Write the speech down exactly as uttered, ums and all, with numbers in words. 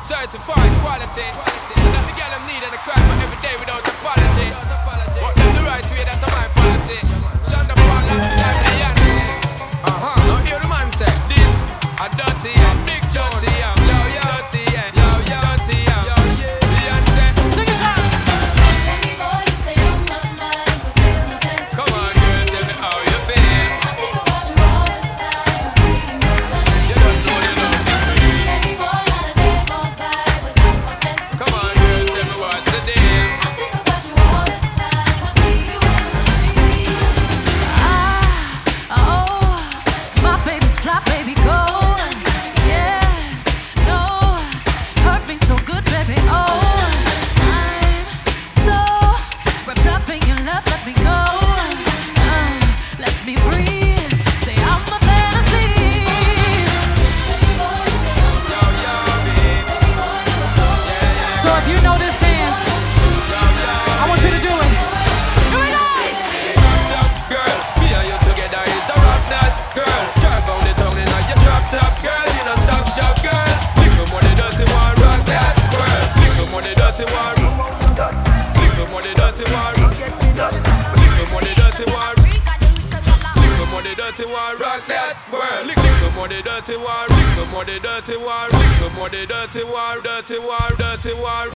certified quality. And that the girl them need and the cry for every day without apology. But them the right way, that's my policy. Shonda Paul alongside Beyonce. Uh-huh, now hear the man say, this a dirty and big dirty and yo, yo, dirty and yo, yo, dirty and Beyonce. Sing it out. Baby boy, you stay on my mind, fulfill my fantasy. Come on, girl, tell me how you feel. I think about you all the time, see you You don't know, you know. Baby boy, not a day goes by without my fantasy. Come on, girl, tell me what's the deal. I think about you all the time, I see you see you. Ah, oh, my baby's fly, baby, gold. Yes, no, hurt me so good, baby. Oh, I'm so wrapped up in your love. Let me go, uh, let me breathe. Say I'm a fantasy. Baby boy, you stay on my Yo, yo, babe. baby boy, you are so So if you know this dance, I want you to do it. Here we go. Top girl, me and you together is a rock that girl. Drive down the tongue in your drop top girl. You know stop shop girl. Little money dirty one rock that girl. Little money dirty one. Little money dirty one. Little money dirty one. Little money dirty one rock that girl. Little money dirty one. Little money dirty one. Little money dirty one. Dirty one. Dirty one.